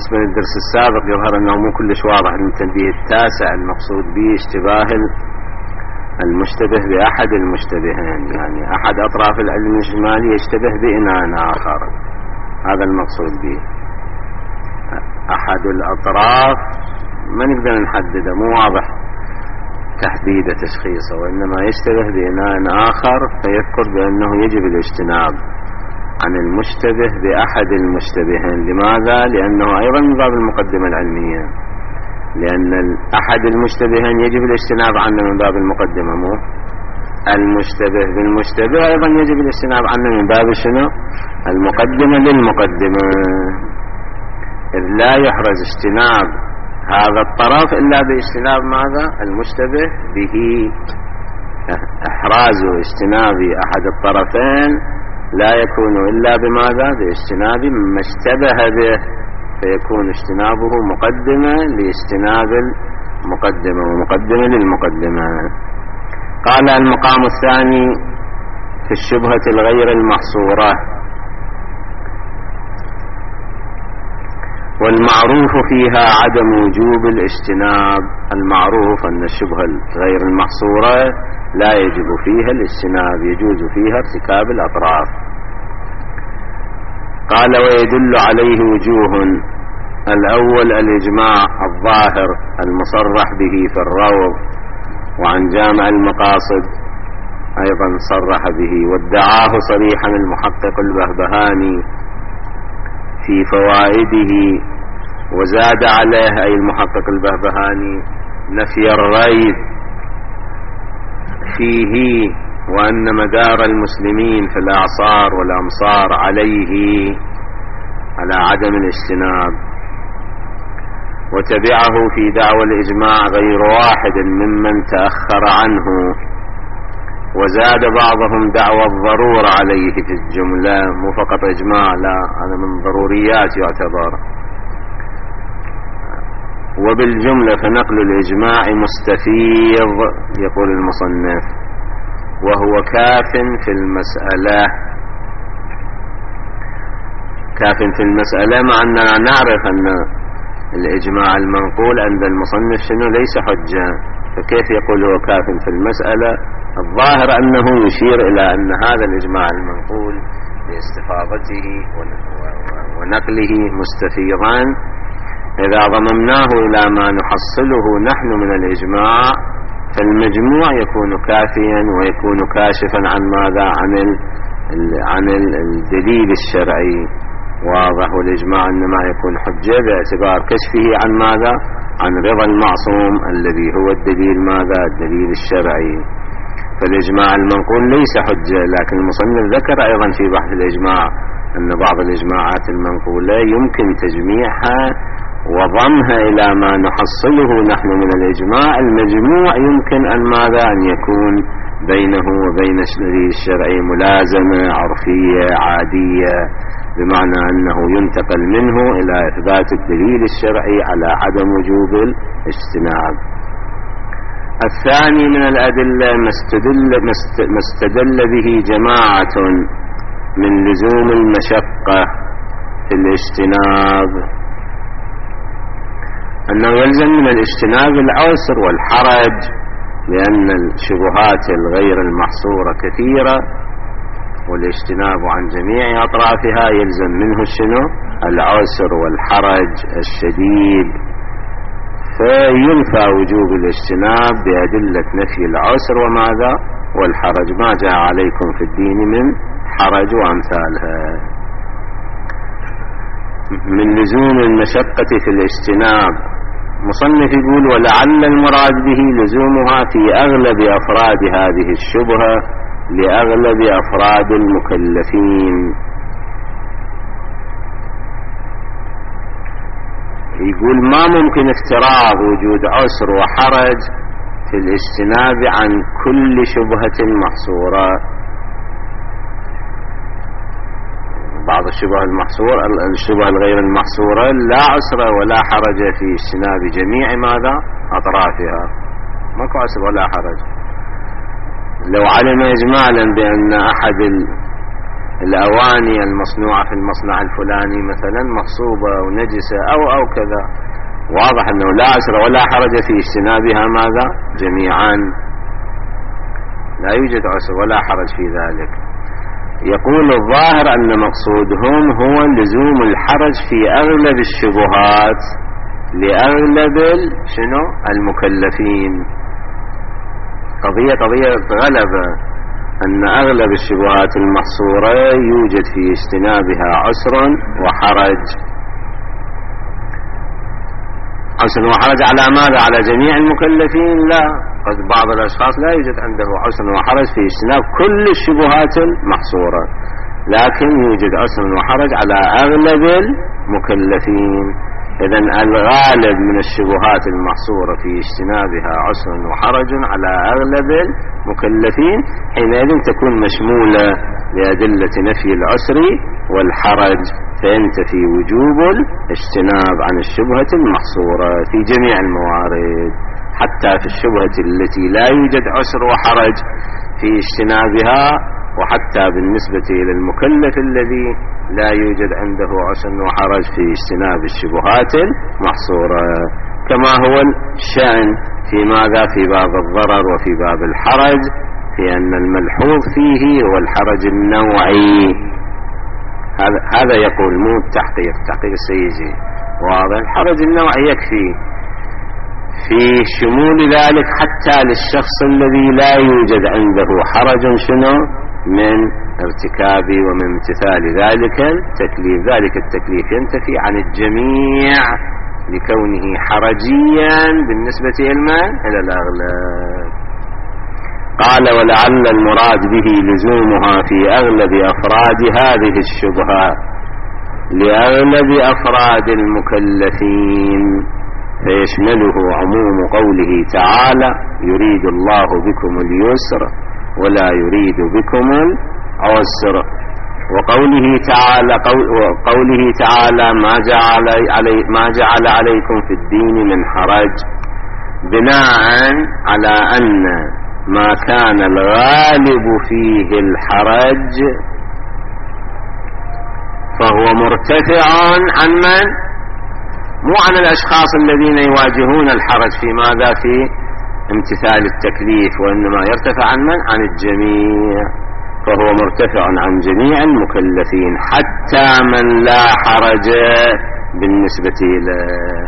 بالنسبة للدرس السابق يظهر أنه مو كلش واضح. التنبيه التاسع المقصود به اشتباه المشتبه بأحد المشتبهين، يعني أحد أطراف العلم الإجمالي يشتبه بإناء آخر، هذا المقصود به. أحد الأطراف ما نقدر نحدده، مو واضح تحديد تشخيصه، وإنما يشتبه بإناء آخر فيذكر بأنه يجب الاجتناب عن المشتبه بأحد المشتبهين. لماذا؟ لأنه أيضا من باب المقدمة العلمية، لأن أحد المشتبهين يجب الاجتناب عنه من باب المقدمة، مو المشتبه بالمشتبه أيضا يجب الاجتناب عنه من باب شنو؟ المقدمة للمقدمة، إذ لا يحرز اجتناب هذا الطرف إلا باجتناب ماذا؟ المشتبه به. إحراز اجتناب أحد الطرفين لا يكون إلا بماذا؟ باجتناب ما اشتبه به، فيكون اجتنابه مقدمة لاجتناب المقدمة ومقدمة للمقدمة. قال المقام الثاني في الشبهة الغير المحصورة: والمعروف فيها عدم وجوب الاجتناب. المعروف أن الشبهة الغير المحصورة لا يجب فيها الاجتناب، يجوز فيها ارتكاب الأطراف. قال: ويدل عليه وجوه: الأول الإجماع الظاهر المصرح به في الروض، وعن جامع المقاصد أيضا صرح به، وادعاه صريحا المحقق البهبهاني في فوائده، وزاد عليه أي المحقق البهبهاني نفي الريب فيه، وأن مدار المسلمين في الأعصار والأمصار عليه، على عدم الاجتناب. وتبعه في دعوى الإجماع غير واحد ممن تأخر عنه، وزاد بعضهم دعوى الضرورة عليه في الجملة، مو فقط إجماع، لا، هذا من ضروريات يعتبر. وبالجملة فنقل الإجماع مستفيض، يقول المصنف، وهو كاف في المسألة. كاف في المسألة مع أننا نعرف أن الإجماع المنقول عند المصنف شنو؟ ليس حجة، فكيف يقول هو كاف في المسألة؟ الظاهر أنه يشير إلى أن هذا الإجماع المنقول باستفاضته ونقله مستفيضا، إذا ضممناه إلى ما نحصله نحن من الإجماع فالمجموع يكون كافيا ويكون كاشفا عن ماذا؟ عن الدليل الشرعي. واضح. والإجماع إنما يكون حجة باعتبار كشفه عن ماذا؟ عن رضا المعصوم الذي هو الدليل ماذا؟ الدليل الشرعي. فالإجماع المنقول ليس حجة، لكن المصنف ذكر أيضا في بحث الإجماع أن بعض الإجماعات المنقولة يمكن تجميعها وضمها إلى ما نحصله نحن من الإجماع. المجموع يمكن أن ماذا؟ أن يكون بينه وبين الدليل الشرعي ملازمة عرفية عادية، بمعنى أنه ينتقل منه إلى إثبات الدليل الشرعي على عدم وجوب الاجتناب. الثاني من الأدلة ما استدل به جماعة من لزوم المشقة في الاجتناب، أنه يلزم من الاجتناب العسر والحرج، لأن الشبهات الغير المحصورة كثيرة، والاجتناب عن جميع أطرافها يلزم منه شنو؟ العسر والحرج الشديد، فينفى وجوب الاجتناب بأدلة نفي العسر وماذا؟ والحرج، ما جاء عليكم في الدين من حرج وأمثالها. من لزوم المشقة في الاجتناب، مصنف يقول: ولعل المراد به لزومها في أغلب أفراد هذه الشبهة لأغلب أفراد المكلفين. يقول ما ممكن افتراض وجود عسر وحرج في الاجتناب عن كل شبهة محصورة. بعض الشبهة المحصورة، الشبهة الغير المحصورة لا عسر ولا حرج في اجتناب جميع ماذا؟ أطرافها، ماكو عسر ولا حرج. لو علم إجمالا بأن أحد الأواني المصنوعة في المصنع الفلاني مثلا مغصوبة ونجسة أو كذا، واضح أنه لا عسر ولا حرج في اجتنابها ماذا؟ جميعا، لا يوجد عسر ولا حرج في ذلك. يقول الظاهر أن مقصودهم هو لزوم الحرج في أغلب الشبهات لأغلب المكلفين. قضية غلبة أن أغلب الشبهات المحصورة يوجد في اجتنابها عسر وحرج. عسر وحرج على ماذا؟ على جميع المكلفين؟ لا، قد بعض الأشخاص لا يوجد عنده عسر وحرج في اجتناب كل الشبهات المحصورة، لكن يوجد عسر وحرج على أغلب المكلفين. إذن الغالب من الشبهات المحصورة في اجتنابها عسر وحرج على أغلب المكلفين، حينئذ تكون مشمولة لأدلة نفي العسر والحرج، فينتفي وجوب الاجتناب عن الشبهة المحصورة في جميع الموارد، حتى في الشبهة التي لا يوجد عسر وحرج في اجتنابها، وحتى بالنسبة إلى المكلف الذي لا يوجد عنده عسر وحرج في اجتناب الشبهات المحصورة، كما هو الشأن في ماذا؟ في باب الضرر وفي باب الحرج، في أن الملحوظ فيه هو الحرج النوعي. هذا يقول مو التحقيق سيجي واضح. الحرج النوعي يكفي في شمول ذلك حتى للشخص الذي لا يوجد عنده حرج من ارتكاب ومن امتثال ذلك التكليف. ذلك التكليف ينتفي عن الجميع لكونه حرجيا بالنسبة إلى الأغلب. قال ولعل المراد به لزومها في أغلب أفراد هذه الشبهة لأغلب أفراد المكلفين، فيشمله عموم قوله تعالى يريد الله بكم اليسر ولا يريد بكم العسر، وقوله تعالى ما جعل عليكم في الدين من حرج، بناء على أن ما كان الغالب فيه الحرج فهو مرتفع عن من؟ مو عن الأشخاص الذين يواجهون الحرج في ماذا؟ في امتثال التكليف، وإنما يرتفع عن من؟ عن الجميع، فهو مرتفع عن جميع المكلفين حتى من لا حرج بالنسبة له.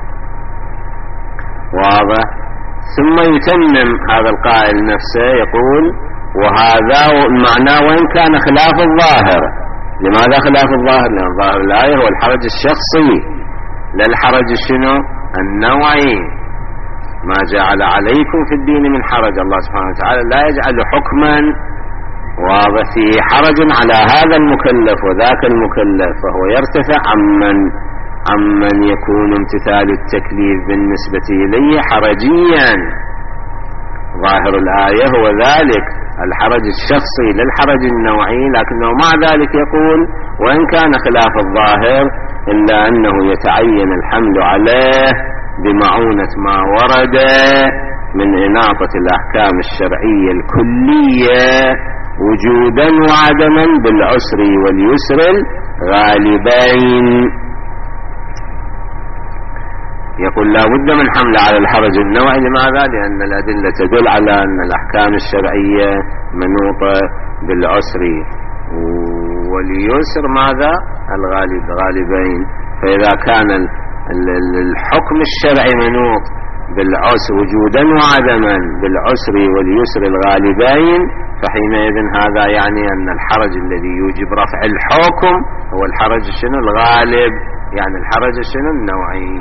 واضح؟ ثم يتمم هذا القائل نفسه يقول وهذا المعنى وإن كان خلاف الظاهر. لماذا خلاف الظاهر؟ لأن ظاهر الآية هو الحرج الشخصي، لا الحرج النوعي. ما جعل عليكم في الدين من حرج، الله سبحانه وتعالى لا يجعل حكما واضح فيه حرج على هذا المكلف وذاك المكلف، فهو يرتفع عمن يكون امتثال التكليف بالنسبة إليه حرجيا. ظاهر الآية هو ذلك الحرج الشخصي للحرج النوعي، لكنه مع ذلك يقول وإن كان خلاف الظاهر إلا أنه يتعين الحمل عليه بمعونة ما ورد من إناطة الأحكام الشرعية الكلية وجودا وعدما بالعسر واليسر الغالبين. يقول لا بد من حمل على الحرج النوعي. لماذا؟ لأن الأدلة تدل على أن الأحكام الشرعية منوطة بالعسر واليسر ماذا؟ الغالبين. فإذا كان الحكم الشرعي منوط بالعسر وجودا وعدما بالعسر واليسر الغالبين، فحينئذ هذا يعني أن الحرج الذي يوجب رفع الحكم هو الحرج الغالب، يعني الحرج النوعي.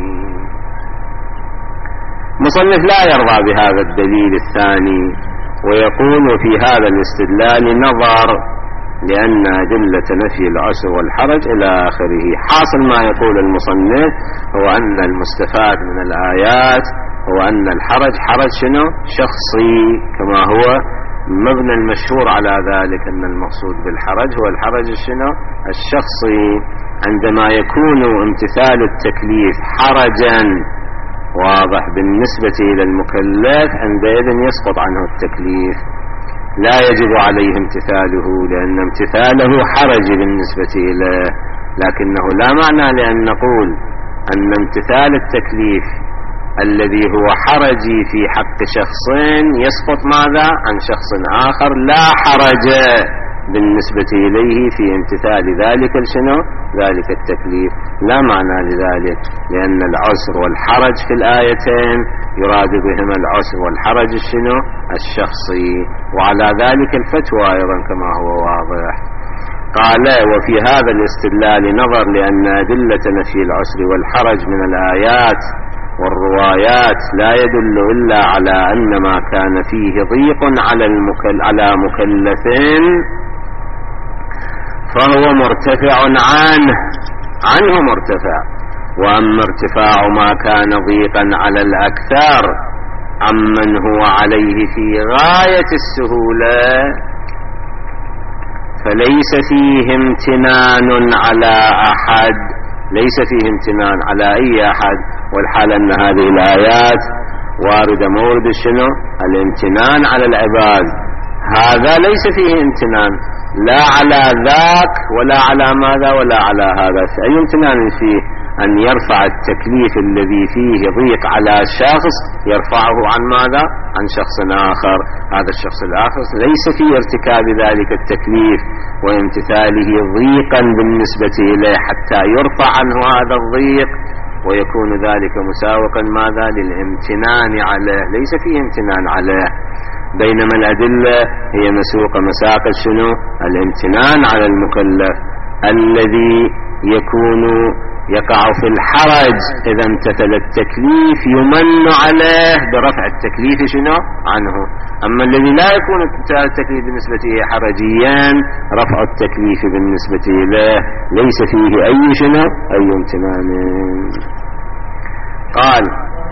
مصنف لا يرضى بهذا الدليل الثاني، ويقول في هذا الاستدلال نظر، لأن أدلة نفي العسر والحرج إلى آخره. حاصل ما يقول المصنف هو أن المستفاد من الآيات هو أن الحرج حرج شخصي، كما هو مبنى المشهور على ذلك، أن المقصود بالحرج هو الحرج الشخصي. عندما يكون امتثال التكليف حرجا واضح بالنسبة إلى المكلف عندئذ يسقط عنه التكليف. لا يجب عليه امتثاله لأن امتثاله حرج بالنسبة إليه، لكنه لا معنى لأن نقول أن امتثال التكليف الذي هو حرجي في حق شخص يسقط ماذا عن شخص آخر لا حرج بالنسبة إليه في امتثال ذلك ذلك التكليف. لا معنى لذلك، لأن العسر والحرج في الآيتين يراد بهما العسر والحرج الشخصي، وعلى ذلك الفتوى أيضا كما هو واضح. قال وفي هذا الاستدلال نظر، لأن أدلة نفي العسر والحرج من الآيات والروايات لا يدل إلا على أن ما كان فيه ضيق على مكلفين فهو مرتفع عنه مرتفع، وأما ارتفاع ما كان ضيقا على الأكثر عمن هو عليه في غاية السهولة فليس فيه امتنان على أحد، ليس فيه امتنان على أي أحد. والحال أن هذه الآيات واردة مورد الامتنان على العباد، هذا ليس فيه امتنان لا على ذاك ولا على ماذا ولا على هذا. أي امتنان فيه؟ أن يرفع التكليف الذي فيه ضيق على شخص يرفعه عن ماذا؟ عن شخص آخر. هذا الشخص الآخر ليس في ارتكاب ذلك التكليف وامتثاله ضيقا بالنسبة إليه حتى يرفع عنه هذا الضيق ويكون ذلك مساوقا ماذا؟ للامتنان عليه، ليس فيه امتنان عليه. بينما الأدلة هي مسوقة مساق الامتنان على المكلف الذي يقع في الحرج إذا امتثل التكليف يمن عليه برفع التكليف عنه. أما الذي لا يكون امتثال التكليف بالنسبة إليه حرجيا رفع التكليف بالنسبة إليه ليس فيه أي امتنان. قال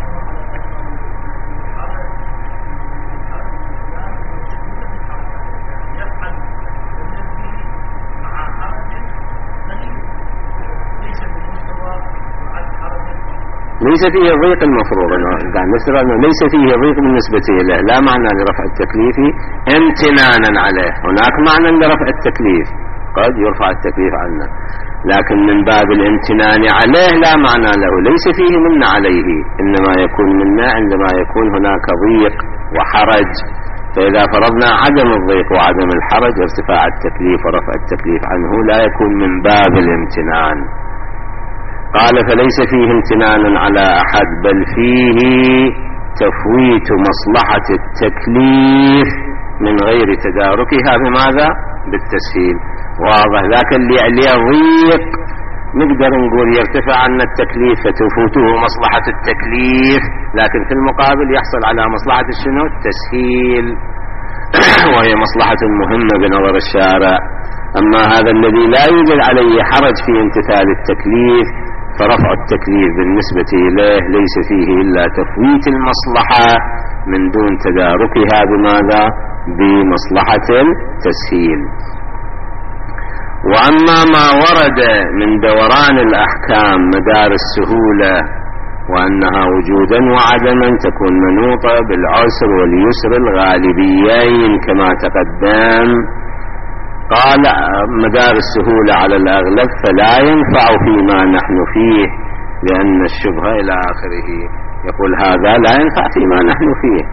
ليس فيه ضيق المفروض، ليس فيه ضيق بالنسبة إليه، لا معنى لرفع التكليف امتنانا عليه. هناك معنى لرفع التكليف، قد يرفع التكليف عنه، لكن من باب الامتنان عليه لا معنى له، ليس فيه من عليه، إنما يكون منا عندما يكون هناك ضيق وحرج. فإذا فرضنا عدم الضيق وعدم الحرج ارتفاع التكليف ورفع التكليف عنه لا يكون من باب الامتنان. قال فليس فيه امتنان على أحد بل فيه تفويت مصلحة التكليف من غير تداركها بماذا؟ بالتسهيل. واضح. ذاك اللي عليه ضيق نقدر نقول يرتفع عنا التكليف فتفوته مصلحة التكليف، لكن في المقابل يحصل على مصلحة التسهيل وهي مصلحة مهمة بنظر الشارع. أما هذا الذي لا يوجد عليه حرج في امتثال التكليف فرفع التكليف بالنسبة إليه ليس فيه إلا تفويت المصلحة من دون تداركها بماذا؟ بمصلحة التسهيل. وأما ما ورد من دوران الأحكام مدار السهولة وأنها وجودا وعدما تكون منوطة بالعسر واليسر الغالبيين كما تقدم، قال مدار السهولة على الأغلب فلا ينفع فيما نحن فيه لأن الشبهة إلى آخره. يقول هذا لا ينفع فيما نحن فيه.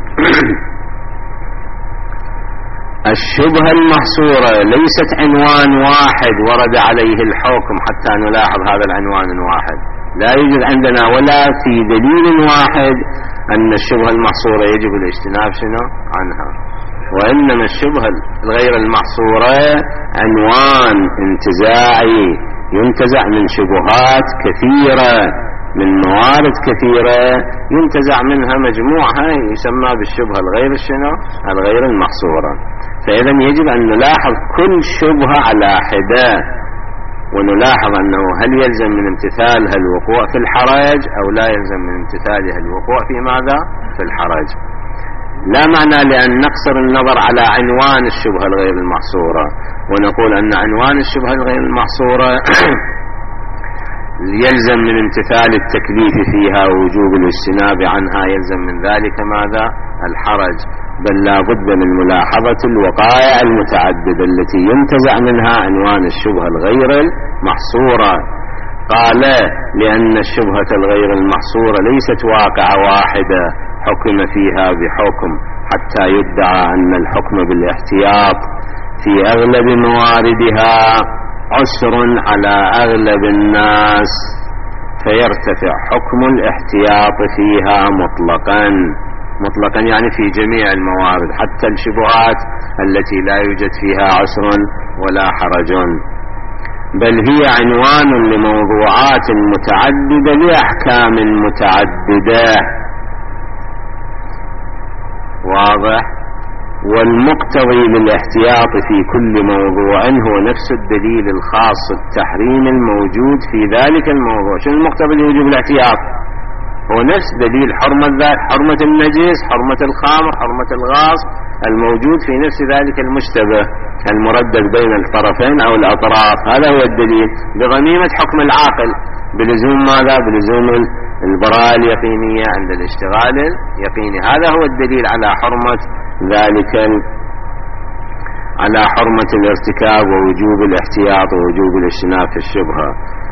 الشبهة المحصورة ليست عنوان واحد ورد عليه الحكم حتى نلاحظ هذا العنوان الواحد، لا يوجد عندنا ولا في دليل واحد أن الشبهة المحصورة يجب الاجتناب عنها، وإنما الشبهة الغير المحصورة عنوان انتزاعي ينتزع من شبهات كثيرة من موارد كثيرة ينتزع منها مجموعها يسمى بالشبهة الغير المحصورة. فإذا يجب أن نلاحظ كل شبهة على حدة ونلاحظ أنه هل يلزم من امتثالها الوقوع في الحرج أو لا يلزم من امتثالها الوقوع في ماذا؟ في الحرج. لا معنى لأن نقصر النظر على عنوان الشبهة الغير المحصورة ونقول أن عنوان الشبهة الغير المحصورة يلزم من امتثال التكليف فيها ووجوب الاجتناب عنها يلزم من ذلك ماذا؟ الحرج. بل لا بد من ملاحظة الوقائع المتعددة التي ينتزع منها عنوان الشبهة الغير المحصورة. قال لأن الشبهة الغير المحصورة ليست واقعة واحدة حكم فيها بحكم حتى يدعى أن الحكم بالاحتياط في أغلب مواردها عسر على أغلب الناس، فيرتفع حكم الاحتياط فيها مطلقا يعني في جميع الموارد حتى الشبهات التي لا يوجد فيها عسر ولا حرج، بل هي عنوان لموضوعات متعددة لأحكام متعددة. واضح؟ والمقتضي للاحتياط في كل موضوع هو نفس الدليل الخاص التحريم الموجود في ذلك الموضوع. شنو المقتضي لوجوب الاحتياط؟ هو نفس دليل حرمة النجس، حرمة الخمر، حرمة الغاصب الموجود في نفس ذلك المشتبه المردد بين الطرفين أو الأطراف. هذا هو الدليل بضميمة حكم العاقل بلزوم ماذا؟ بلزوم البراءة اليقينية عند الاشتغال اليقيني. هذا هو الدليل على حرمة ذلك، على حرمة الارتكاب ووجوب الاحتياط ووجوب الاجتناب في الشبهة.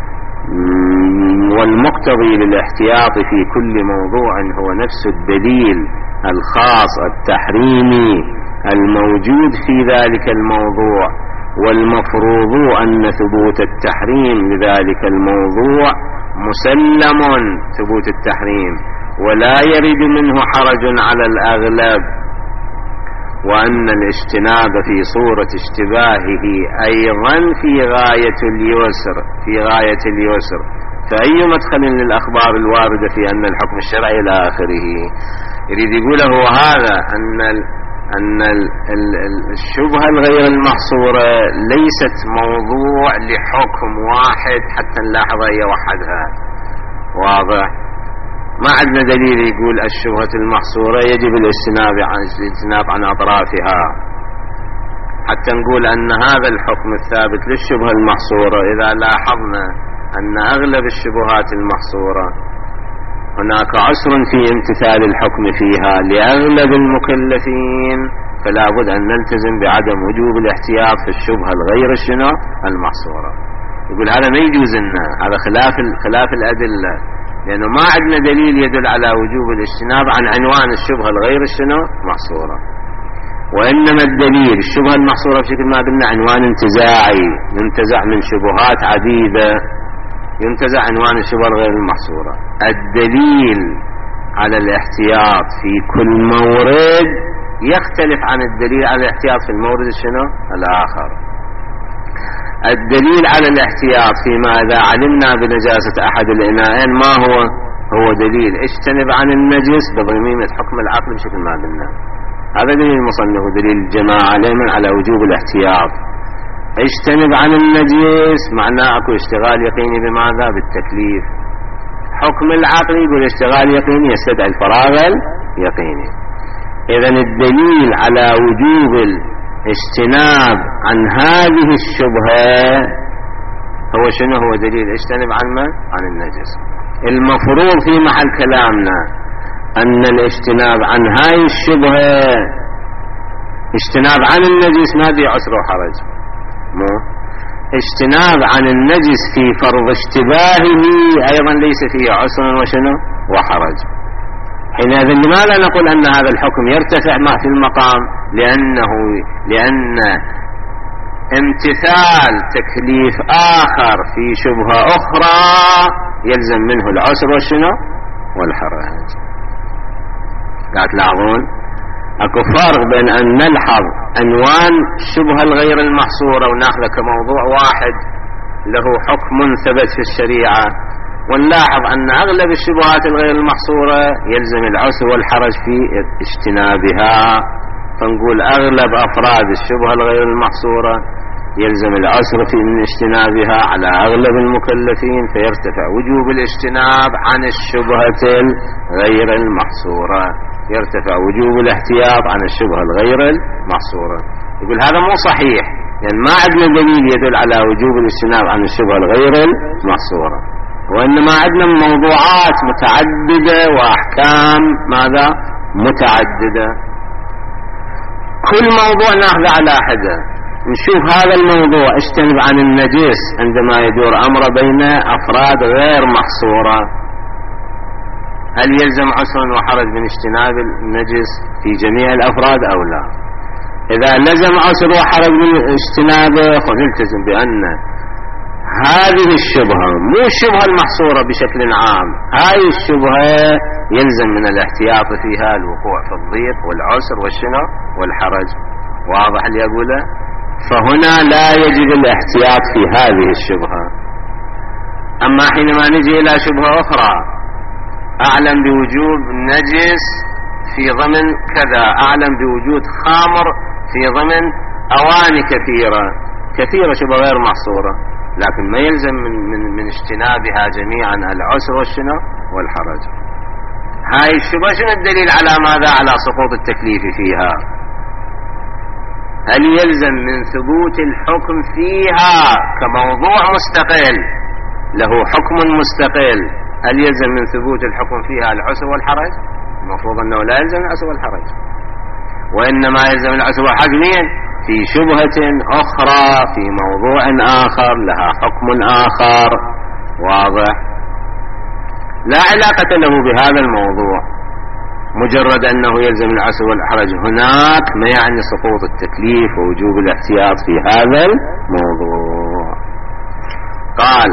والمقتضي للاحتياط في كل موضوع هو نفس الدليل الخاص التحريمي الموجود في ذلك الموضوع، والمفروض أن ثبوت التحريم لذلك الموضوع مسلم ثبوت التحريم ولا يرد منه حرج على الأغلب، وأن الاجتناب في صورة اشتباهه أيضا في غاية اليسر. فأي مدخل للأخبار الواردة في أن الحكم الشرعي إلى آخره. يريد يقوله هذا أن الشبهة الغير المحصورة ليست موضوع لحكم واحد حتى نلاحظ أي وحدها. واضح؟ ما عندنا دليل يقول الشبهة المحصورة يجب الاجتناب عن أطرافها حتى نقول أن هذا الحكم الثابت للشبهة المحصورة. إذا لاحظنا أن أغلب الشبهات المحصورة هناك عسر في امتثال الحكم فيها لأغلب المكلفين، فلا بد أن نلتزم بعدم وجوب الاحتياط في الشبهة الغير المحصورة. يقول هذا ما يجوز لنا، هذا خلاف الأدلة، لأنه ما عندنا دليل يدل على وجوب الاجتناب عن عنوان الشبهة الغير محصورة. وإنما الدليل الشبهة المحصورة بشكل ما قلنا عنوان انتزاعي ينتزع من شبهات عديدة، ينتزع عنوان الشبهة الغير المحصورة. الدليل على الاحتياط في كل مورد يختلف عن الدليل على الاحتياط في المورد الآخر. الدليل على الاحتياط فيما إذا علمنا بنجاسة أحد الإناءين ما هو دليل اجتنب عن النجس بضميمة حكم العقل بشكل ما قلنا. هذا دليل المصنف، دليل الجماعة علينا على وجوب الاحتياط. اجتنب عن النجس معناه اكو اشتغال يقيني بماذا؟ بالتكليف. حكم العقل يقول اشتغال يقيني يستدعي الفراغ اليقيني. اذن الدليل على وجوب الاجتناب عن هذه الشبهة هو شنو؟ هو دليل اجتنب عن من؟ عن النجس. المفروض في محل كلامنا أن الاجتناب عن هاي الشبهة اجتناب عن النجس ما في عسر وحرج، اجتناب عن النجس في فرض اشتباهه أيضا ليس فيه عسر وحرج. حينئذ لماذا نقول أن هذا الحكم يرتفع ما في المقام؟ لأن امتثال تكليف آخر في شبهة أخرى يلزم منه العسر والحرج. قاعد تلاحظون اكو فرق بين ان نلحظ عنوان الشبهة الغير المحصورة وناخذه كموضوع واحد له حكم ثبت في الشريعة، ونلاحظ ان اغلب الشبهات الغير المحصورة يلزم العسر والحرج في اجتنابها. فنقول اغلب افراد الشبهة الغير المحصورة يلزم العسر في من اجتنابها على اغلب المكلفين، فيرتفع وجوب الاجتناب عن الشبهة الغير المحصورة، يرتفع وجوب الاحتياط عن الشبهة الغير المحصورة. يقول هذا مو صحيح، لأن ما عندنا دليل يدل على وجوب الاجتناب عن الشبهة الغير المحصورة. وإنما عندنا موضوعات متعددة وأحكام ماذا متعددة. كل موضوع ناخذ على حدة، نشوف هذا الموضوع اجتنب عن النجس عندما يدور أمر بين أفراد غير محصورة، هل يلزم عسر وحرج من اجتناب النجس في جميع الأفراد أو لا؟ إذا لزم عسر وحرج من اجتنابه فنلتزم بأن هذه الشبهة مو الشبهة المحصورة بشكل عام، هاي الشبهة يلزم من الاحتياط فيها الوقوع في الضيق والعسر والشنو والحرج. واضح اللي أقوله؟ فهنا لا يجب الاحتياط في هذه الشبهة. أما حينما نجي إلى شبهة أخرى، أعلم بوجوب نجس في ضمن كذا، أعلم بوجود خمر في ضمن أواني كثيرة شبهة غير محصورة، لكن ما يلزم من اجتنابها جميعا العسر والشنو والحرج. هاي الشبهة شنو الدليل على ماذا؟ على سقوط التكليف فيها. هل يلزم من ثبوت الحكم فيها كموضوع مستقل له حكم مستقل، هل يلزم من ثبوت الحكم فيها العسر والحرج؟ المفروض أنه لا يلزم العسر والحرج، وإنما يلزم العسر والحرج في شبهة أخرى في موضوع آخر لها حكم آخر. واضح؟ لا علاقة له بهذا الموضوع، مجرد أنه يلزم العسر والحرج هناك ما يعني سقوط التكليف ووجوب الاحتياط في هذا الموضوع. قال: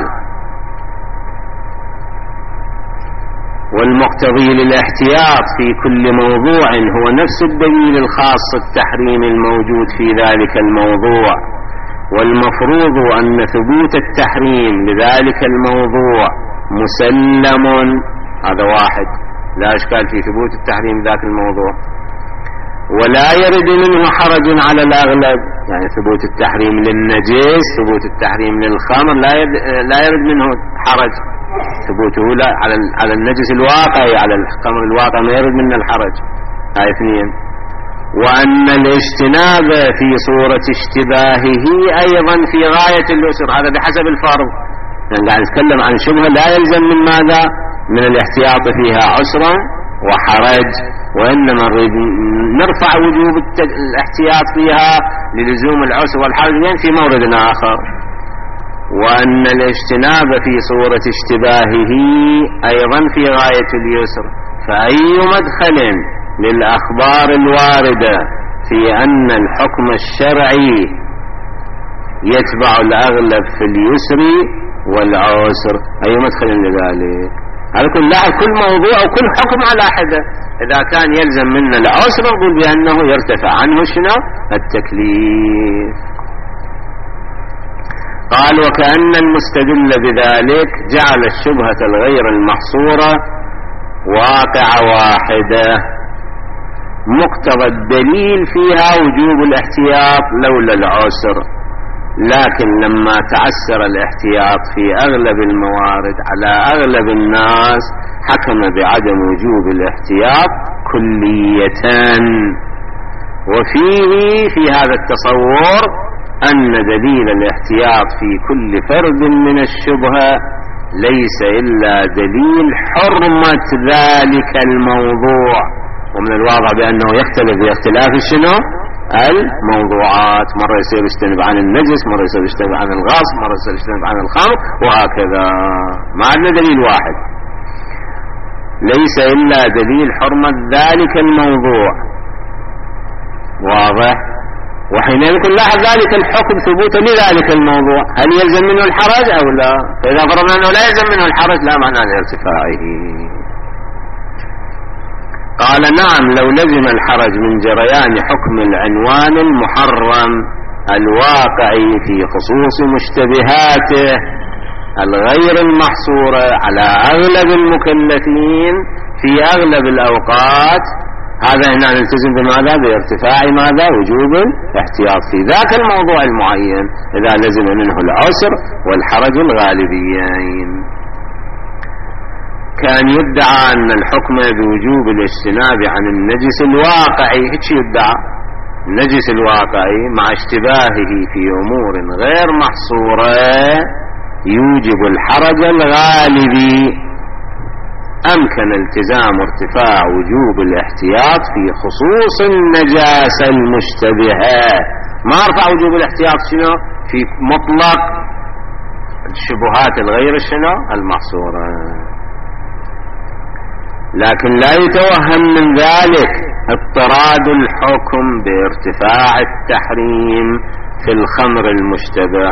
والمقتضي للاحتياط في كل موضوع هو نفس الدليل الخاص التحريم الموجود في ذلك الموضوع، والمفروض أن ثبوت التحريم لذلك الموضوع مسلم. هذا واحد، لا إشكال في ثبوت التحريم ذاك الموضوع، ولا يرد منه حرج على الأغلب، يعني ثبوت التحريم للنجس، ثبوت التحريم للخمر لا يرد منه حرج، ثبوته لا على النجس الواقعي، على الخمر الواقع ما يرد منه الحرج. هاي اثنين. وأن الاجتناب في صورة اشتباهه أيضا في غاية اليسر، هذا بحسب الفرض، يعني قاعد نتكلم عن شبهة لا يلزم من ماذا؟ من الاحتياط فيها عسرا وحرج، وإنما نرفع وجوب الاحتياط فيها للزوم العسر والحرج في مورد آخر. وأن الاجتناب في صورة اشتباهه أيضا في غاية اليسر، فأي مدخل للأخبار الواردة في أن الحكم الشرعي يتبع الأغلب في اليسر والعسر، أي مدخل لذلك؟ هذا كل موضوع وكل حكم على حدة، إذا كان يلزم منا العسر نقول بأنه يرتفع عنه شنو؟ التكليف. قال: وكأن المستدل بذلك جعل الشبهة الغير المحصورة واقع واحدة، مقتضى الدليل فيها وجوب الاحتياط لولا العسر، لكن لما تعسر الاحتياط في أغلب الموارد على أغلب الناس حكم بعدم وجوب الاحتياط كلية. وفيه في هذا التصور أن دليل الاحتياط في كل فرد من الشبهة ليس إلا دليل حرمة ذلك الموضوع، ومن الواضح بأنه يختلف باختلاف شنو؟ الموضوعات، مرة يصير يجتنب عن النجس، مرة يصير يجتنب عن الغصب، مرة يصير يجتنب عن الخمر، وهكذا. ما عندنا دليل واحد، ليس إلا دليل حرمة ذلك الموضوع. واضح؟ وحينئذ نلاحظ ذلك الحكم ثبوتا لذلك الموضوع، هل يلزم منه الحرج أو لا؟ فإذا فرضنا أنه لا يلزم منه الحرج لا معنى لارتفاعه. قال: نعم، لو لزم الحرج من جريان حكم العنوان المحرم الواقعي في خصوص مشتبهاته الغير المحصورة على أغلب المكلفين في أغلب الأوقات، هذا هنا نلتزم بماذا؟ بارتفاع ماذا؟ وجوب الاحتياط في ذاك الموضوع المعين إذا لزم منه العسر والحرج الغالبيين. كان يدعى أن الحكم بوجوب الاجتناب عن النجس الواقعي، هيك يدعى النجس الواقعي مع اشتباهه في أمور غير محصورة يوجب الحرج الغالبي أمكن التزام ارتفاع وجوب الاحتياط في خصوص النجاسة المشتبهة. ما ارفع وجوب الاحتياط شنو في مطلق الشبهات الغير شنو المحصورة. لكن لا يتوهم من ذلك اضطراد الحكم بارتفاع التحريم في الخمر المشتبه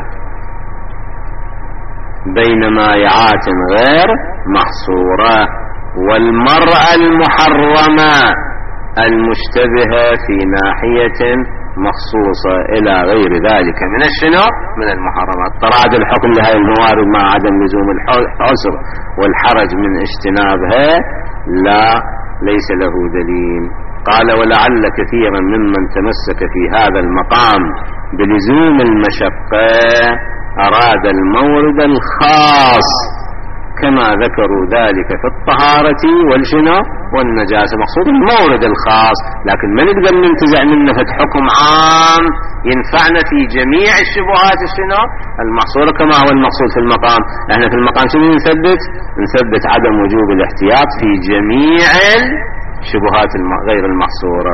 بين مائعات غير محصورة والمرأة المحرمة المشتبهة في ناحية مخصوصة إلى غير ذلك من الشنو من المحرمات. اضطراد الحكم لهذه الموارد مع عدم لزوم العسر والحرج من اجتنابها ليس له دليل. قال ولعل كثيرا ممن تمسك في هذا المقام بلزوم المشقة أراد المورد الخاص كما ذكروا ذلك في الطهارة والشنو والنجاسة. مقصود المورد الخاص، لكن ما نقدر ننتزع منه حكم عام ينفعنا في جميع الشبهات الشنو المحصورة كما هو المقصود في المقام. احنا في المقام شنو نثبت عدم وجوب الاحتياط في جميع الشبهات غير المحصورة.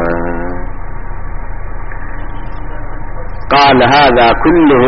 قال هذا كله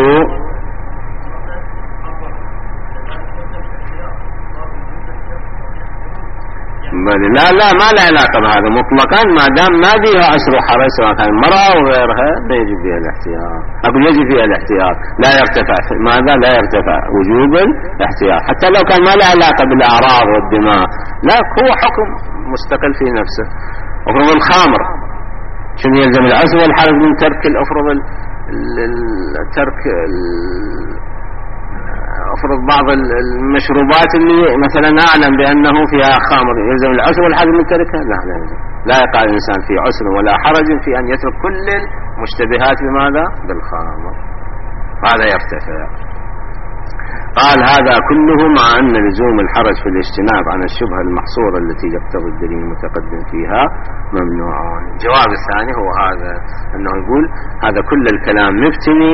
لا ما له علاقة بهذا مطلقا، ما دام ما فيها عسر وحرج سواء كان المرأة أو غيرها لا يجب فيها الاحتياط. أقول يجب فيها الاحتياط، لا يرتفع ماذا لا يرتفع وجوب الاحتياط حتى لو كان ما له علاقة بالأعراض والدماء، لا هو حكم مستقل في نفسه. أفرض الخمر شنو يلزم العسر والحرج من ترك أفرض بعض المشروبات اللي مثلا أعلم بأنه فيها خمر يلزم العسر والحرج من تركها؟ لا يقع الإنسان في عسر ولا حرج في أن يترك كل المشتبهات بماذا بالخمر، هذا يرتفع. قال هذا كله مع أن لزوم الحرج في الاجتناب عن الشبهة المحصورة التي يقتضي الدليل المتقدم فيها ممنوعون. الجواب الثاني هو هذا، أنه يقول هذا كل الكلام مبتني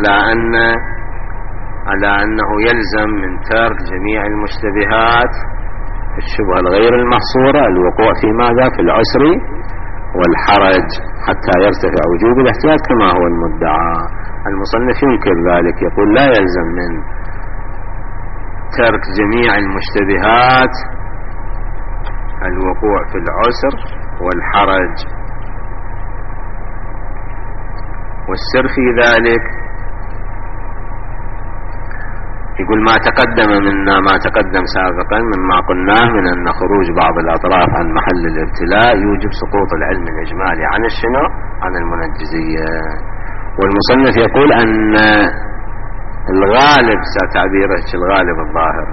على أنه يلزم من ترك جميع المشتبهات في الشبهة الغير المحصورة الوقوع في ماذا في العسر والحرج حتى يرتفع وجوب الاحتياط كما هو المدعى. المصنف ينكر ذلك، يقول لا يلزم من ترك جميع المشتبهات الوقوع في العسر والحرج، والسر في ذلك يقول ما تقدم سابقا مما قلناه من أن خروج بعض الأطراف عن محل الابتلاء يوجب سقوط العلم الإجمالي عن الشنو عن المنجزية. والمصنف يقول أن الغالب ستعبيره الغالب الظاهر،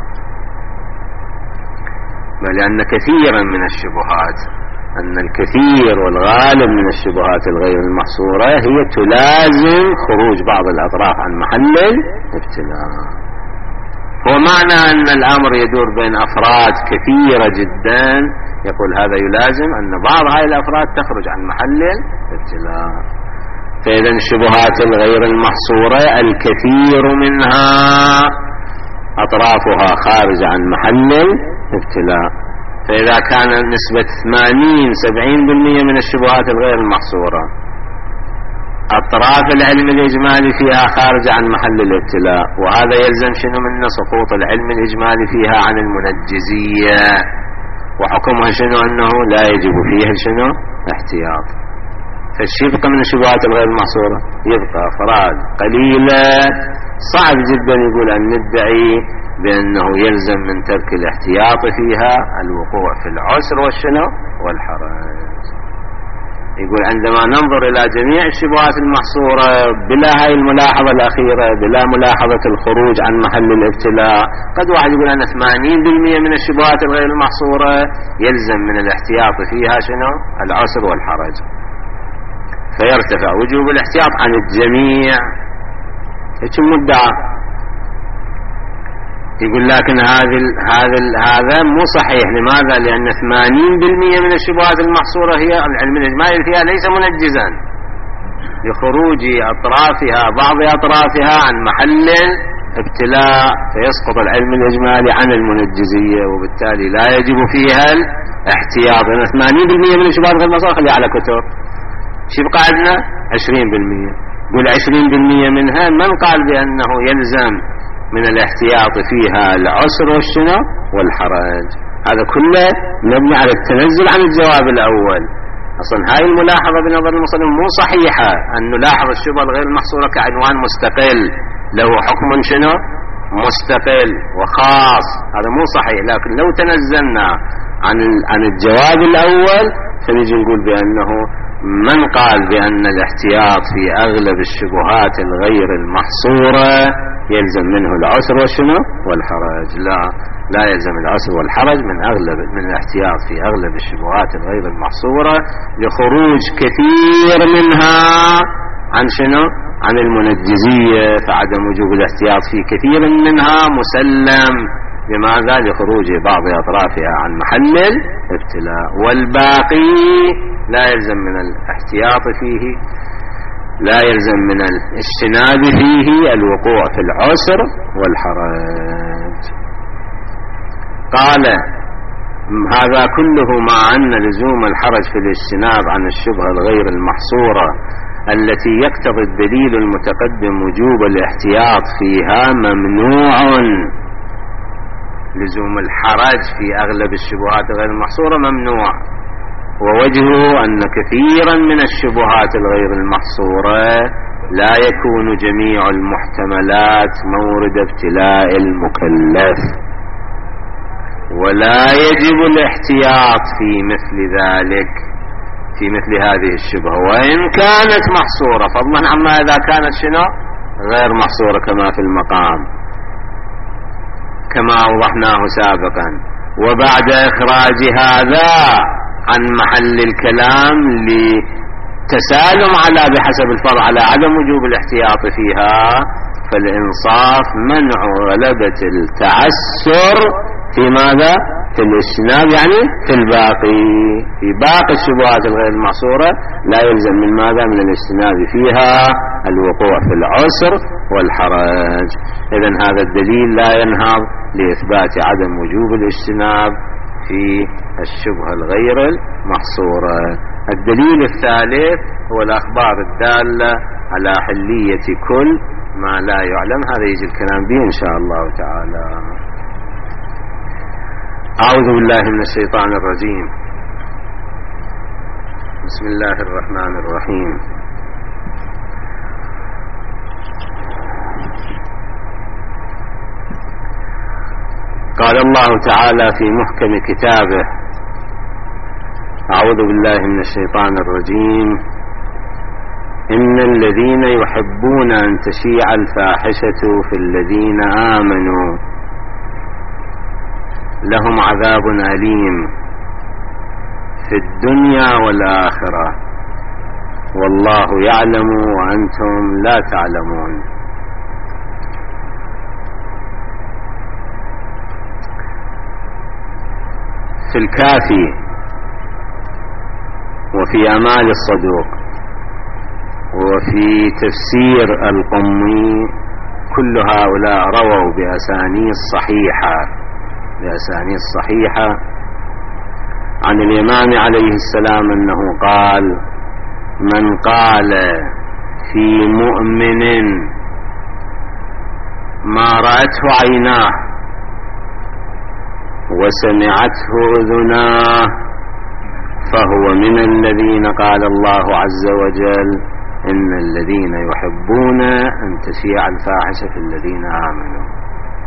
بل لأن كثيرا من الشبهات أن الكثير والغالب من الشبهات الغير المحصورة هي تلازم خروج بعض الأطراف عن محل الابتلاء. هو معنى أن الأمر يدور بين أفراد كثيرة جدا، يقول هذا يلازم أن بعض هاي الأفراد تخرج عن محل الابتلاء. فإذا الشبهات الغير المحصورة الكثير منها أطرافها خارج عن محل الابتلاء. فإذا كان نسبة 80-70% من الشبهات الغير المحصورة أطراف العلم الإجمالي فيها خارج عن محل الابتلاء، وهذا يلزم شنو منه سقوط العلم الإجمالي فيها عن المنجزية، وحكمها شنو أنه لا يجب فيها شنو احتياط. فالشيء يبقى من الشبهات الغير المحصورة يبقى أفراد قليلة صعب جدا يقول أن ندعي بأنه يلزم من ترك الاحتياط فيها الوقوع في العسر والشنو والحرج. يقول عندما ننظر إلى جميع الشبهات المحصورة بلا هاي الملاحظة الأخيرة، بلا ملاحظة الخروج عن محل الابتلاء، قد واحد يقول أن 80% من الشبهات الغير المحصورة يلزم من الاحتياط فيها شنو العسر والحرج، فيرتفع وجوب الاحتياط عن الجميع. هيك المدعى. يقول لكن هذا مو صحيح. لماذا؟ لأن 80% من الشبهات المحصورة هي العلم الإجمالي فيها ليس منجزا لخروج أطرافها بعض أطرافها عن محل ابتلاء فيسقط العلم الإجمالي عن المنجزية، وبالتالي لا يجب فيها الاحتياط. 80% من الشبهات غير مصدر خليها على كتب، شو يبقى عندنا 20%. قول 20% منها من قال بأنه يلزم من الاحتياط فيها العسر والشنو والحرج. هذا كله مبني على التنزل عن الجواب الأول. أصلا هاي الملاحظة بنظر المصنف مو صحيحة، أن نلاحظ الشبهة الغير المحصورة كعنوان مستقل له حكم شنو مستقل وخاص، هذا مو صحيح. لكن لو تنزلنا عن الجواب الأول فنجي نقول بأنه من قال بأن الاحتياط في أغلب الشبهات الغير المحصورة يلزم منه العسر والشنو والحرج، لا يلزم العسر والحرج من الاحتياط في أغلب الشبهات الغير المحصورة، لخروج كثير منها عن شنو عن المنجزية. فعدم وجوب الاحتياط في كثير منها مسلم. لماذا؟ لخروج بعض أطرافها عن محل الابتلاء، والباقي لا يلزم من الاحتياط فيه، لا يلزم من الاجتناب فيه الوقوع في العسر والحرج. قال هذا كله مع أن لزوم الحرج في الاجتناب عن الشبهة الغير المحصورة التي يقتضي الدليل المتقدم وجوب الاحتياط فيها ممنوع. لزوم الحرج في أغلب الشبهات الغير المحصورة ممنوع، ووجهه أن كثيرا من الشبهات الغير المحصورة لا يكون جميع المحتملات مورد ابتلاء المكلف، ولا يجب الاحتياط في مثل ذلك، في مثل هذه الشبهة وإن كانت محصورة، فضلا عما إذا كانت شنو غير محصورة كما في المقام كما أوضحناه سابقا. وبعد إخراج هذا عن محل الكلام لتسالم على بحسب الفرع على عدم وجوب الاحتياط فيها، فالإنصاف منع غلبة التعسر في ماذا؟ في الاجتناب، يعني في الباقي، في باقي الشبهات الغير المحصورة لا يلزم من ماذا؟ من الاجتناب فيها الوقوع في العسر والحرج. إذن هذا الدليل لا ينهض لإثبات عدم وجوب الاجتناب في الشبهة الغير المحصورة. الدليل الثالث هو الأخبار الدالة على حلية كل ما لا يعلم. هذا يجي الكلام به إن شاء الله تعالى. أعوذ بالله من الشيطان الرجيم. بسم الله الرحمن الرحيم. قال الله تعالى في محكم كتابه: أعوذ بالله من الشيطان الرجيم. إن الذين يحبون أن تشيع الفاحشة في الذين آمنوا لهم عذاب أليم في الدنيا والآخرة والله يعلم وأنتم لا تعلمون. في الكافي وفي أمال الصدوق وفي تفسير القمي كل هؤلاء رووا بأسانيد صحيحة عن الإمام عليه السلام أنه قال: من قال في مؤمن ما رأته عيناه وسمعته أذناه فهو من الذين قال الله عز وجل: إن الذين يحبون أن تشيع الفاحشة في الذين آمنوا.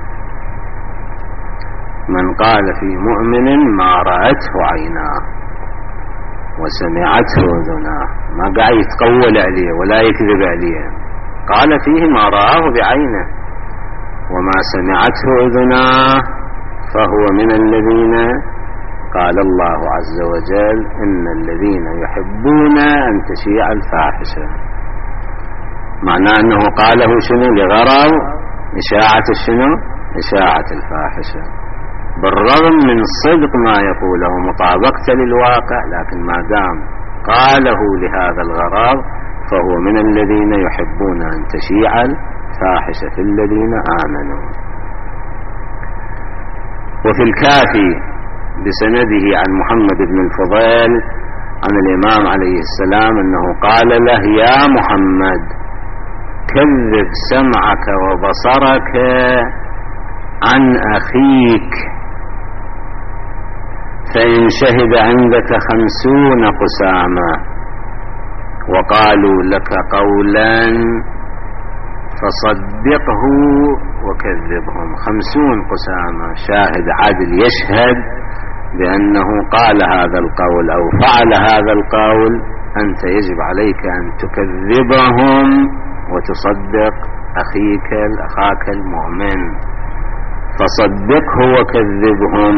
من قال في مؤمن ما رأته عيناه وسمعته أذناه، ما قاعد يتقول عليه ولا يكذب عليه، قال فيه ما رآه بعينه وما سمعته أذناه فهو من الذين قال الله عز وجل: إن الذين يحبون أن تشيع الفاحشة. معناه أنه قاله شنو؟ لغرض إشاعة الشنو؟ إشاعة الفاحشة، بالرغم من صدق ما يقوله مطابقة للواقع، لكن ما دام قاله لهذا الغرض فهو من الذين يحبون أن تشيع الفاحشة في الذين آمنوا. وفي الكافي بسنده عن محمد بن الفضيل عن الإمام عليه السلام أنه قال له: يا محمد، كذب سمعك وبصرك عن أخيك، فإن شهد عندك 50 قسامة وقالوا لك قولا فصدقه وكذبهم. 50 قسامة شاهد عادل يشهد بأنه قال هذا القول أو فعل هذا القول، أنت يجب عليك أن تكذبهم وتصدق أخاك المؤمن. فصدقه وكذبهم،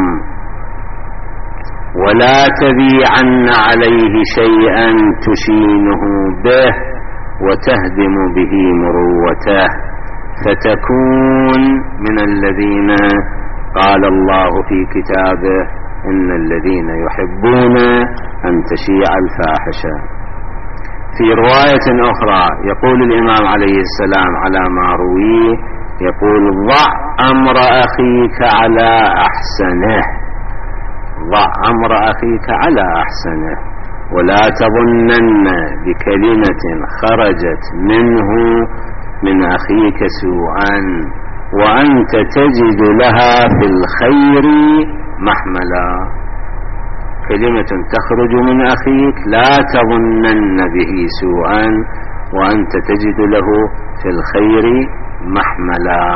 ولا تبيعن عليه شيئا تشينه به وتهدم به مروته، فتكون من الذين قال الله في كتابه: إن الذين يحبون أن تشيع الفاحشة. في رواية أخرى يقول الإمام عليه السلام على ما رويه، يقول: ضع أمر أخيك على أحسنه، ضع أمر أخيك على أحسنه، ولا تظنن بكلمة خرجت منه من أخيك سوءا وأنت تجد لها في الخير محملا. كلمة تخرج من أخيك لا تظنن به سوءا وأنت تجد له في الخير محملا.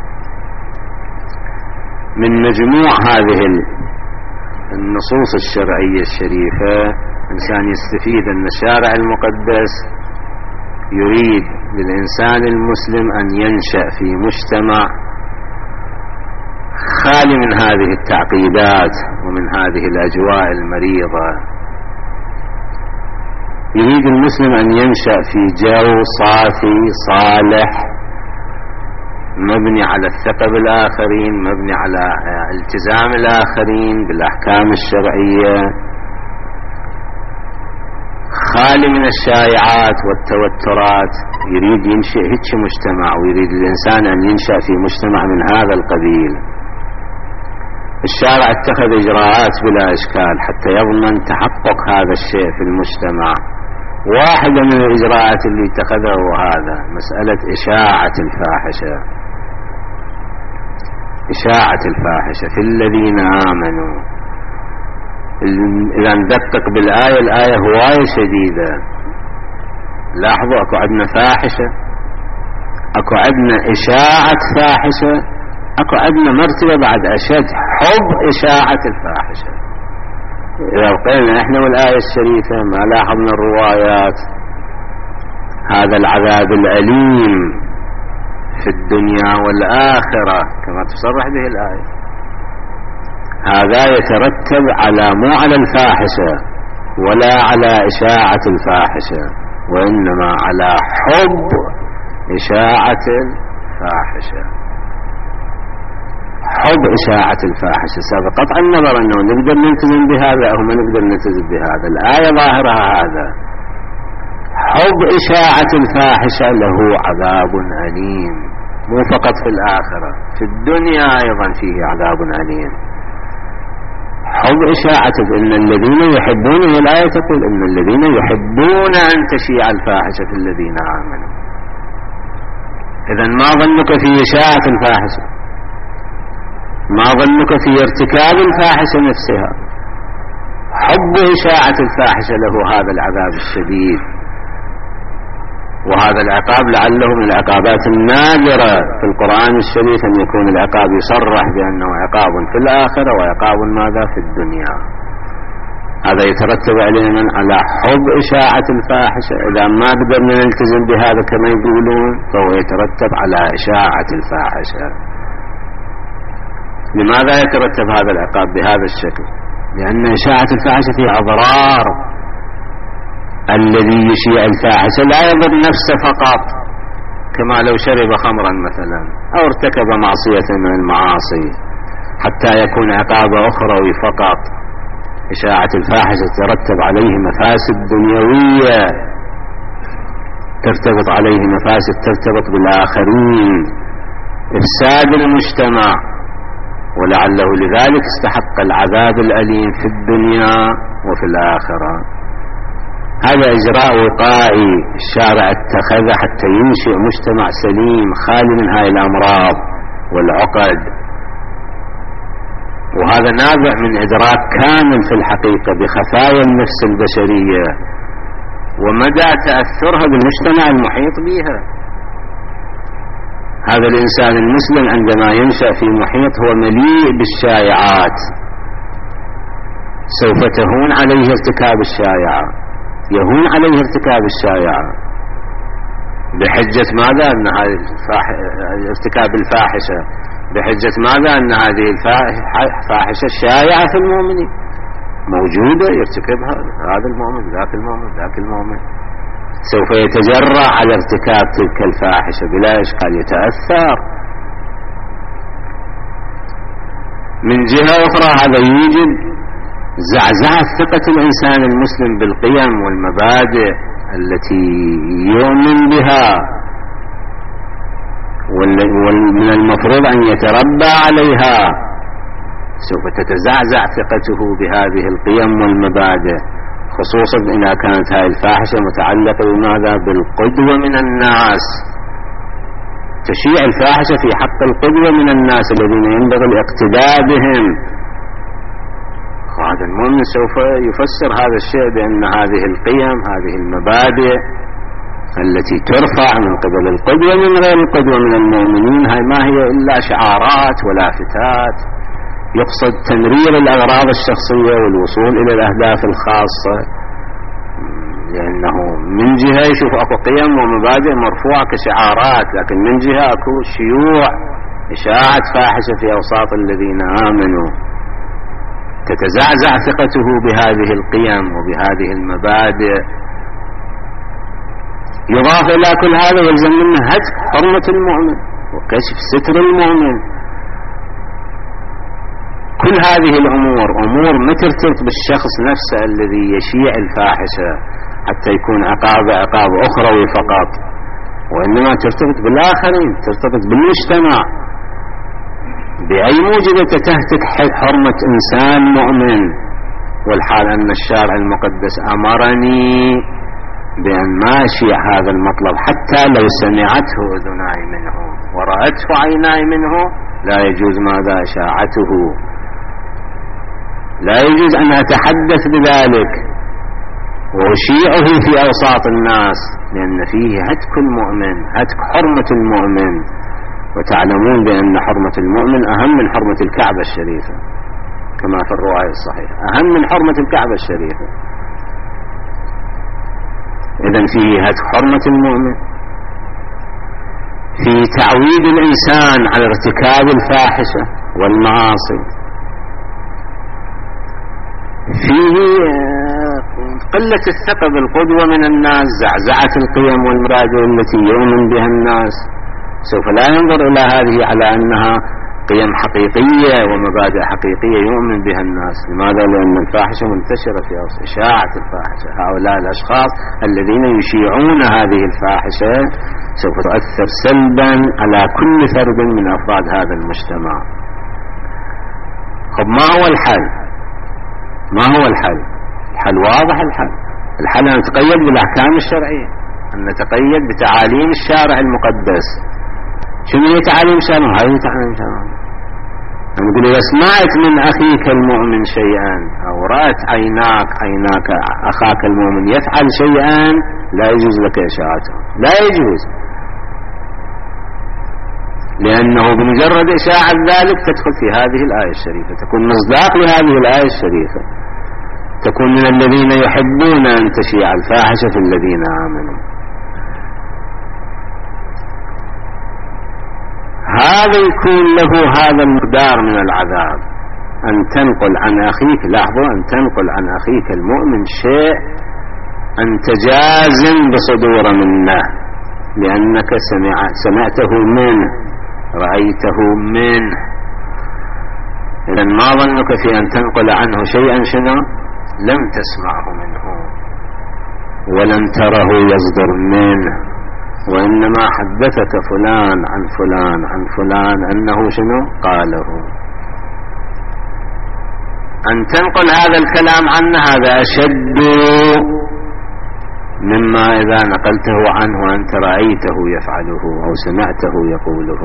من مجموع هذه النصوص الشرعية الشريفة إنسان يستفيد أن الشارع المقدس يريد للإنسان المسلم أن ينشأ في مجتمع خالي من هذه التعقيدات ومن هذه الأجواء المريضة. يريد المسلم أن ينشأ في جو صافي صالح مبني على الثقة بالآخرين، مبني على التزام الآخرين بالأحكام الشرعية، خالي من الشائعات والتوترات. يريد ينشئ هيك مجتمع، ويريد الإنسان أن ينشأ في مجتمع من هذا القبيل. الشارع اتخذ إجراءات بلا إشكال حتى يضمن تحقق هذا الشيء في المجتمع. واحدة من الإجراءات اللي اتخذه هذا مسألة إشاعة الفاحشة، إشاعة الفاحشة في الذين آمنوا. إذا ندقق بالآية، الآية هواية شديدة. لاحظوا أكو عندنا فاحشة، أكو عندنا إشاعة فاحشة، أكو عندنا مرتبة بعد أشد، حب إشاعة الفاحشة. إذا قلنا إحنا والآية الشريفة ما لاحظنا الروايات، هذا العذاب الأليم في الدنيا والآخرة كما تصرح به الآية، هذا يترتب مو على الفاحشة ولا على إشاعة الفاحشة، وإنما على حب إشاعة الفاحشة. حب إشاعة الفاحشة سبب قطع النظر أنه نقدر نلتزم بهذا أو ما نقدر نلتزم بهذا. الآية ظاهرها هذا. حب إشاعة الفاحشة له عذاب أليم، مو فقط في الآخرة، في الدنيا أيضا فيه عذاب أليم. حب إشاعة إن الذين يحبون، والآية تقول إن الذين يحبون أن تشيع الفاحشة في الذين آمنوا. إذن ما ظنك في إشاعة الفاحشة؟ ما ظنك في ارتكاب الفاحشة نفسها؟ حب إشاعة الفاحشة له هذا العذاب الشديد، وهذا العقاب لعله من العقابات النادرة في القرآن الشريف أن يكون العقاب يصرح بأنه عقاب في الآخرة وعقاب ماذا في الدنيا. هذا يترتب علينا على حب إشاعة الفاحشة. إذا ما قدرنا نلتزم بهذا كما يقولون فهو يترتب على إشاعة الفاحشة. لماذا يترتب هذا العقاب بهذا الشكل؟ لأن إشاعة الفاحشة فيها أضرار. الذي يشيع الفاحشة لا يضر نفسه فقط، كما لو شرب خمرا مثلا أو ارتكب معصية من المعاصي حتى يكون عقابه أخروي فقط. إشاعة الفاحشة ترتب عليه مفاسد دنيوية ترتبط عليه مفاسد ترتبط بالآخرين، إفساد المجتمع، ولعله لذلك استحق العذاب الأليم في الدنيا وفي الآخرة. هذا إجراء وقائي الشارع اتخذه حتى ينشئ مجتمع سليم خالي من هاي الأمراض والعقد، وهذا نابع من إدراك كامل في الحقيقة بخفايا النفس البشرية ومدى تأثرها بالمجتمع المحيط بها. هذا الإنسان المسلم عندما ينشأ في محيط هو مليء بالشائعات سوف تهون عليه ارتكاب الشائعة، يهون عليه ارتكاب الشائعة بحجة ماذا؟ أن ارتكاب الفاحشة بحجة ماذا؟ أن هذه الفاحشة شائعة في المؤمنين، موجودة يرتكبها هذا المؤمن ذاك المؤمن ذاك المؤمن، سوف يتجرأ على ارتكاب تلك الفاحشة بلا إشكال، يتأثر. من جهة أخرى هذا يوجد زعزعة ثقة الإنسان المسلم بالقيم والمبادئ التي يؤمن بها ومن المفروض أن يتربى عليها، سوف تتزعزع ثقته بهذه القيم والمبادئ، خصوصا إذا كانت هذه الفاحشة متعلقة بماذا؟ بالقدوة من الناس، تشيع الفاحشة في حق القدوة من الناس الذين ينبغي الاقتداء بهم. هذا المؤمن سوف يفسر هذا الشيء بأن هذه القيم هذه المبادئ التي ترفع من قبل القدوة من غير القدوة من المؤمنين هاي ما هي إلا شعارات ولافتات يقصد تمرير الأغراض الشخصية والوصول إلى الأهداف الخاصة، لأنه من جهة يشوف أكو قيم ومبادئ مرفوعة كشعارات، لكن من جهة أكو شيوع إشاعة فاحشة في أوساط الذين آمنوا، تتزعزع ثقته بهذه القيم وبهذه المبادئ. يضاف إلى كل هذا يلزم منه هتك حرمة المؤمن وكشف ستر المؤمن. كل هذه الأمور أمور ما ترتبط بالشخص نفسه الذي يشيع الفاحشة حتى يكون عقاب أخروي فقط، وإنما ترتبط بالآخرين، ترتبط بالمجتمع. بأي موجب تهتك حرمة إنسان مؤمن، والحال أن الشارع المقدس أمرني بأن ما أشيع هذا المطلب حتى لو سمعته أذناي منه ورأته عيناي منه، لا يجوز ماذا؟ إشاعته، لا يجوز أن أتحدث بذلك وأشيعه في أوساط الناس، لأن فيه هتك المؤمن، هتك حرمة المؤمن. وتعلمون بأن حرمة المؤمن أهم من حرمة الكعبة الشريفة كما في الرواية الصحيحة، أهم من حرمة الكعبة الشريفة. إذن فيه هتك حرمة المؤمن، في تعويد الإنسان على ارتكاب الفاحشة والمعاصي، فيه قلة الثقة بالقدوة من الناس، زعزعة القيم والمبادئ التي يؤمن بها الناس. سوف لا ينظر إلى هذه على أنها قيم حقيقية ومبادئ حقيقية يؤمن بها الناس. لماذا؟ لأن الفاحشة منتشرة في إشاعة الفاحشة، هؤلاء الأشخاص الذين يشيعون هذه الفاحشة سوف تؤثر سلبا على كل فرد من أفراد هذا المجتمع. طب ما هو الحل؟ ما هو الحل؟ الحل واضح. الحل أن نتقيد بالأحكام الشرعية، أن نتقيد بتعاليم الشارع المقدس. شنو هي تعاليم الشارع؟ هاي تعاليم الشارع. نقول إذا سمعت من أخيك المؤمن شيئا أو رأت عيناك أخاك المؤمن يفعل شيئا لا يجوز لك إشاعته، لا يجوز، لأنه بمجرد إشاعة ذلك تدخل في هذه الآية الشريفة، تكون مصداق لهذه الآية الشريفة، تكون من الذين يحبون أن تشيع الفاحشة في الذين آمنوا. هذا يكون له هذا المقدار من العذاب، أن تنقل عن أخيك، لاحظوا، أن تنقل عن أخيك المؤمن شيء أنت جازم بصدور منه لأنك سمعته منه، رأيته منه. إذن ما ظنك في أن تنقل عنه شيئا شنو لم تسمعه منه ولم تره يصدر منه وإنما حدثك فلان عن فلان عن فلان أنه شنو قاله. أن تنقل هذا الكلام عنه هذا أشد مما إذا نقلته عنه وأنت رأيته يفعله أو سمعته يقوله،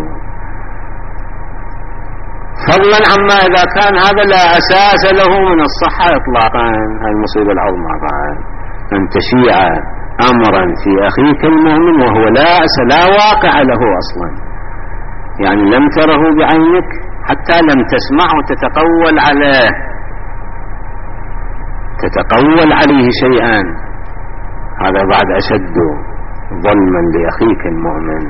فضلا عما إذا كان هذا لا أساس له من الصحة إطلاقا. هاي المصيبة العظمى بعد أن تشيع أمرا في أخيك المؤمن وهو لا واقع له أصلا، يعني لم تره بعينك حتى لم تسمعه تتقول عليه شيئا، هذا بعد أشد ظلما لأخيك المؤمن.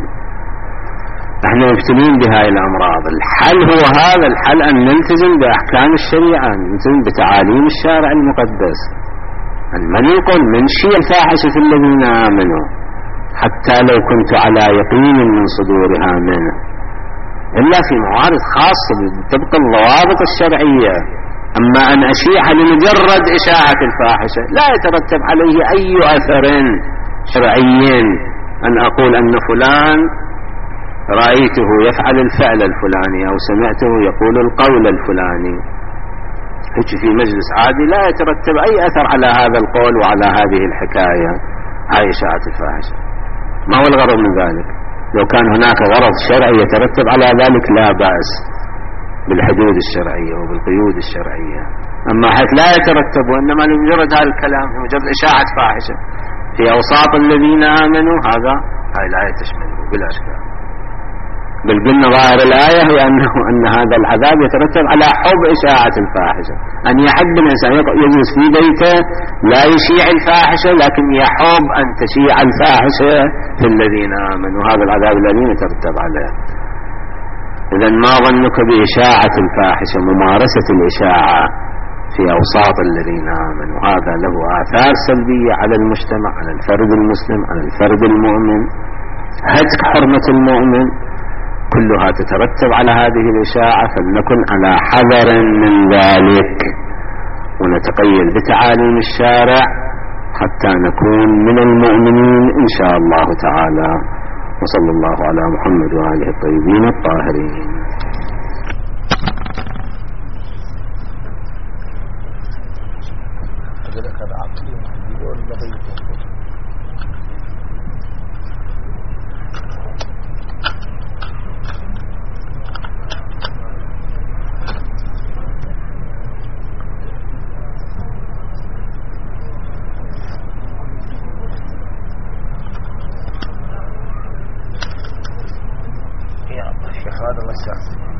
احنا مبتلين بهاي الأمراض. الحل هو هذا الحل، أن نلتزم بأحكام الشريعة، نلتزم بتعاليم الشارع المقدس، أن ما ننقل من شيء الفاحشة الذين آمنوا حتى لو كنت على يقين من صدورها منه، إلا في موارد خاصة تبقى الضوابط الشرعية. أما أن أشيع لمجرد إشاعة الفاحشة لا يترتب عليه أي أثر شرعي، أن أقول أن فلان رأيته يفعل الفعل الفلاني أو سمعته يقول القول الفلاني، هيك في مجلس عادي لا يترتب أي أثر على هذا القول وعلى هذه الحكاية هاي إشاعة الفاحشة. ما هو الغرض من ذلك؟ لو كان هناك غرض شرعي يترتب على ذلك لا بأس بالحدود الشرعية وبالقيود الشرعية. أما حيث لا يترتب وإنما لمجرد هذا الكلام في مجرد إشاعة فاحشة في أوساط الذين آمنوا، هاي الآية تشمله بلا أشكال. بل قلنا ظاهر الآية هي أن هذا العذاب يترتب على حب إشاعة الفاحشة، أن يحب الإنسان يجلس في بيته لا يشيع الفاحشة لكن يحب أن تشيع الفاحشة في الذين آمنوا، هذا العذاب الذي يترتب عليه. إذن ما ظنك بإشاعة الفاحشة، ممارسة الإشاعة في أوساط الذين آمنوا، هذا له آثار سلبية على المجتمع، على الفرد المسلم، على الفرد المؤمن، هتك حرمة المؤمن، كلها تترتب على هذه الإشاعة. فلنكن على حذر من ذلك ونتقيد بتعاليم الشارع حتى نكون من المؤمنين إن شاء الله تعالى. وصلى الله على محمد وآله الطيبين الطاهرين. هذا مساء